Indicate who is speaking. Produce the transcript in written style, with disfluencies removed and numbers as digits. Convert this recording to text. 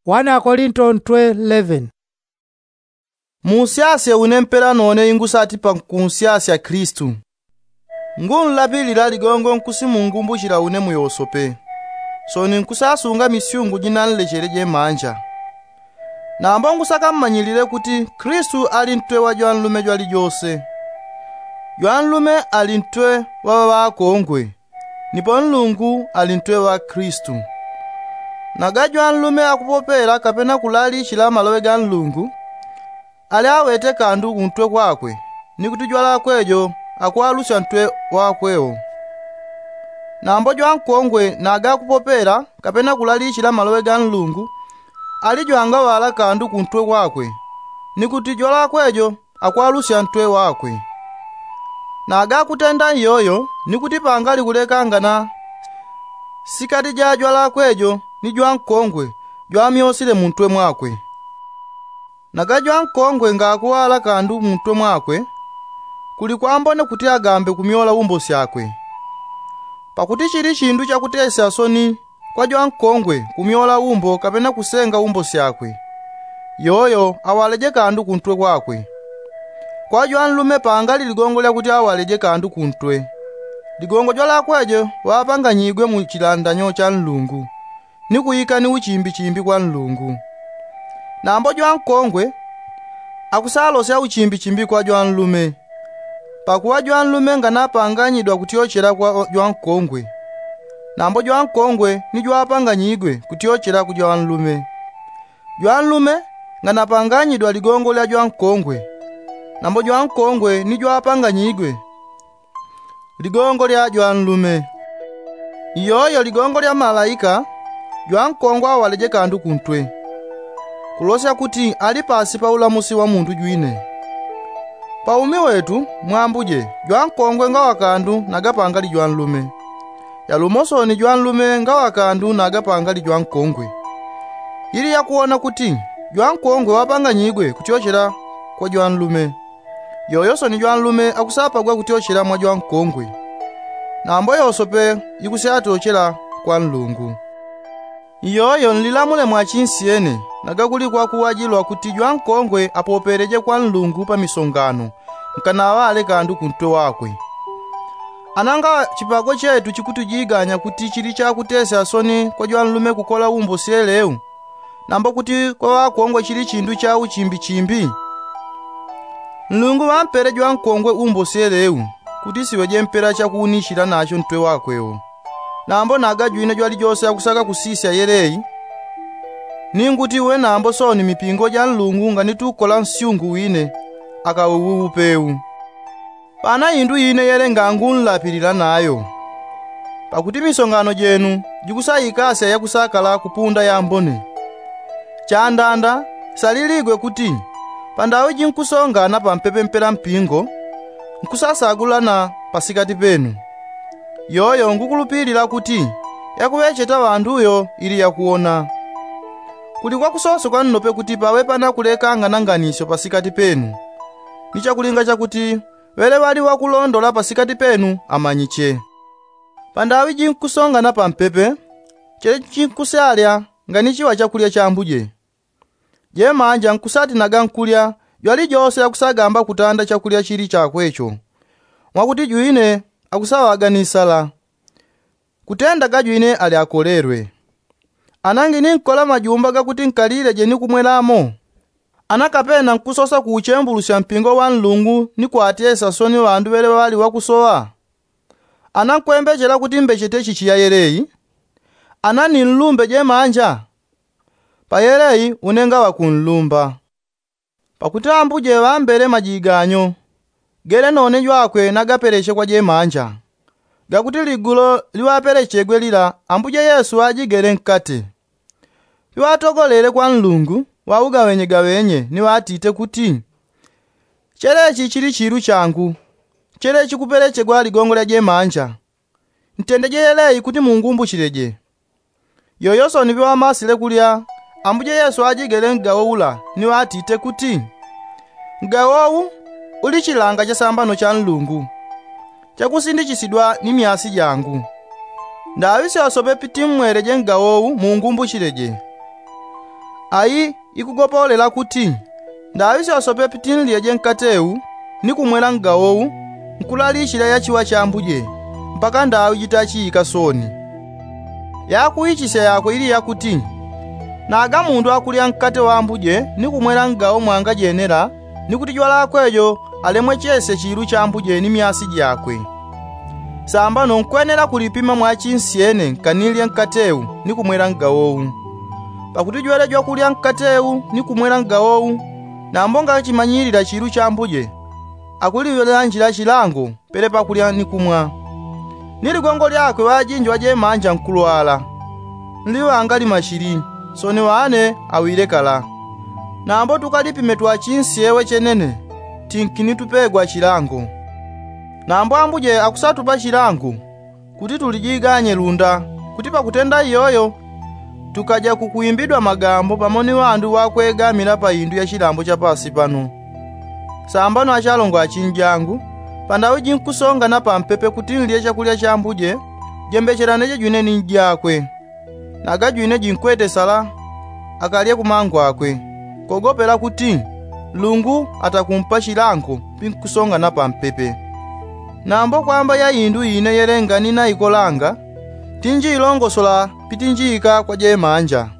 Speaker 1: 1 Korinto 12:11.
Speaker 2: Musiasye unempera none ingusati pa kunsiasya Kristu. Ngunlapilira ligongo nkusimungumbuchira une muyosope. Soni nkusasunga misyungu jinanlechere je manja. Nambo ngusaka mmanyilire kuti Kristu ali ntwe wa jwanlume jwali jose. Jwanlume ali ntwe wa wakongwe. Nipo Mulungu ali ntwe wa Kristu. Naga jwanlume akupopera kapena kulali chila malowe ga Mulungu. Ali awete kandu kuntwe kwakwe. Nikuti jwala kwejo akwalusha ntwe wakwewo. Nambo jwankongwe naga kupopera kapena kulali chila malowe ga Mulungu. Ali jwanga wala kandu kuntwe kwakwe. Nikuti jwala kwejo akwalusha ntwe wakwe. Naga kutenda yoyo nikuti pangali kulekangana. Sikati ja jwala kwejo ni jwankongwe jwamyosile muntwe mwakwe. Naga jwankongwe ngakuwala kandu muntwe mwakwe. Kuli kwambone kuti agambe kumyola umbosi akwe. Pakuti chili chindu chakutesa soni kwa jwankongwe kumyola umbo kapena kusenga umbosi akwe. Yoyo awaleje kandu kuntwe kwakwe. Kwa jwanlume pangali ligongo lya kuti awaleje kandu kuntwe. Ligongo jwala kwejo wapanganyigwe mu chilandanyo cha Mulungu. Ni kuyika ni uchimbi kwa Mulungu. Nambo jwankongwe akusalosya uchimbi kwa jwanlume. Pakuwa jwanlume nganapanganyidwa kutiochera kwa jwankongwe. Nambo jwankongwe ni jwapanganyigwe kutiochera ku jwanlume. Jwanlume nganapanganyidwa ligongo lya jwankongwe. Nambo jwankongwe ni jwapanganyigwe ligongo lya jwanlume. Yoyo ligongo lya malaika jwankongwe awaleje kandu kuntwe. Kulosya kuti ali pasi pa ulamusi wa muntu jwine. Paumi wetu mwambuje jwankongwe nga wakandu nagapangali jwanlume. Yalumosoni jwanlume nga wakandu nagapangali jwankongwe. Ili yakuona kuti jwankongwe wapanganyigwe kutiochera kwa jwanlume. Yoyoso ni jwanlume akusapagwa kutiochera mwa jwankongwe. Nambo yosope yikusatochera kwa Mulungu. Yoyo nlilamule mwa chinsiyene nagakuli kwa kuwajilwa kuti jwankongwe apopereje kwa Mulungu pa misongano nkanawale kandu kuntwe wakwe. Ananga chipago chetu chikutujiganya kuti chili chakutesa soni kwa jwanlume kukola umbo sieleu. Nambo kuti kwa wakongwe chili chindu cha uchimbi. Mulungu wampere jwankongwe umbo sieleu kuti siweje mpera chakuunishira nacho ntwe wakwewo. Nambo nagajwine jwali jose akusaka kusisya yeleyi. Ninguti we nambo soni mipingo ja Mulungu nganitukola nsyungu wine akawuwupeu. Pana indu yine yele ngangunlapilira nayo. Pakuti misongano jenu jikusayikasya yakusakala kupunda yambone. Chandanda saliligwe kuti pandawe jinkusongana pampepempera mpingo nkusasagulana pasikati penu. Yoyo ngukulupilira kuti yakuwecheta wanduyo ili yakuona. Kuli kwa kusoso kwa nnope kuti pawe pana kulekanga nanganisho pasikati penu. Nichakulinga chakuti wele wali wakulondola pasikati penu amanyiche. Pandawe jinkusongana pampepe chele chinkusalya nganichiwa chakulya chambuje. Je manja nkusati naga nkulya jwali jose yakusagamba kutanda chakulya chili chakwecho. Mwakuti juine akusawaganisala. Kutenda gajwine ali akolerwe. Anangi ninkola majumba gakuti nkalire je nikumwelamo. Anakapena nkusosa kuuchembulusya mpingo wa Mulungu ni kwatesa soni wandu wele wali wakusowa. Anankwembechera kuti mbechete chichiyayeleyi. Anani nlumbe je manja. Payeleyi unenga wakunlumba. Pakuti ambuje wambere majiganyo. Gele none jwakwe nagapereche kwa je manja. Gakuti ligulo liwaperechegwe lila ambuje Yesu ajigere nkate. Liwatogolele kwa Mulungu waugawenye ni watite kuti chelechi chili chiru changu. Chelechi kuperechegwa ligongo lya je manja. Ntendeje yeleyi kuti mungumbuchireje. Yoyoso ni biwamasile kulya ambuje Yesu ajigere ngawula ni watite kuti ngawowu uli chilanga cha sambano cha Mulungu. Chakusindichisidwa ni myasi jangu. Ndawisi asobe piti mweleje ngawowu mungumbuchireje. ayi ikugopolela kuti ndawi yosope pitinilye je mkatewu ni kumwera mgawowu nkulalishira yachiwa cha Ambuye mpaka ndawi chitachiyika soni. Yakuyichisa yakwe ili yakuti naga mundu akulya mkate wa Ambuye ni kumwera mgawo mwanga jenera ni kuti jwa lakweyo alemwe chese chilu cha Ambuye ni myasi jakwe. Samba nonkwenera kulipima mwa chinsyene nkanilye mkatewu ni kumwera mgawowu. Pakuti jwele jwa kulya mkatewu ni kumwera mgawowu na mbonga chimanyirira chilu cha Ambuye akuliwela njira chilango pele pakulya ni kumwa. Nili gongo lyakwe wajinji waje manja nkulwala. Nliwe angali mashiri, soni wane awile kala. Na ambo tukalipime twa chinsyewe chenene, tinkini tupegwa chilango. Na ambo Ambuye akusatupa chilango, kuti tulijiganye lunda, kuti pakutenda iyoyo, tukaja kukuimbidwa magambo pamoni wandu wakwegamira pa indu ya chilambo cha pasi pano. Sambano achalongo achinjangu, pandawi jinkusonga na pampepe kuti nliye chakulya cha Ambuye, jembechera jwine ninjakwe. Naga jwine jinkwete sala, akalye kumangu akwe. Kogopela kuti, lungu atakumpa chilango pinkusonga na pampepe. Nambo kwamba ya indu ine yerengani na ikolanga, tinji ilongosola pitinjika kwa je manja.